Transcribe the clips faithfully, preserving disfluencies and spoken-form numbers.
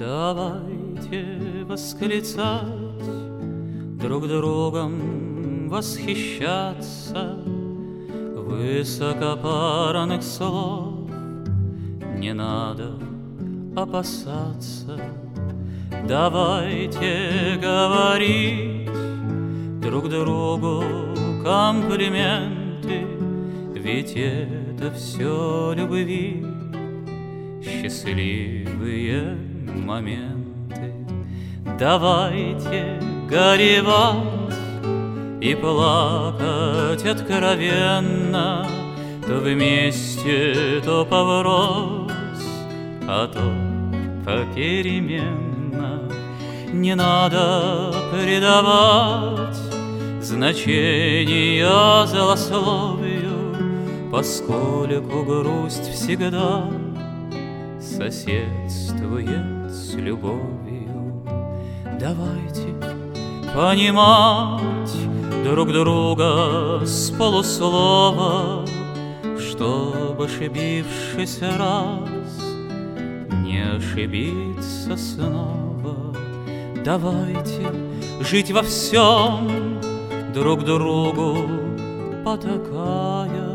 Давайте восклицать, друг другом восхищаться, высокопарных слов не надо опасаться. Давайте говорить друг другу комплименты, ведь это все любви, счастливые моменты. Давайте горевать и плакать откровенно, то вместе, то поврось, а то попеременно. Не надо придавать значения злословию, поскольку грусть всегда соседствует с любовью. Давайте понимать друг друга с полуслова, чтобы, ошибившись раз, не ошибиться снова. Давайте жить во всем друг другу потакая,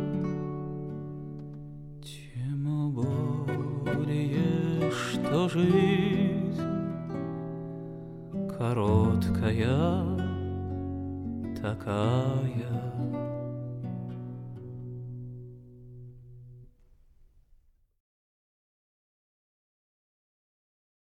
тем более, что жизнь короткая такая.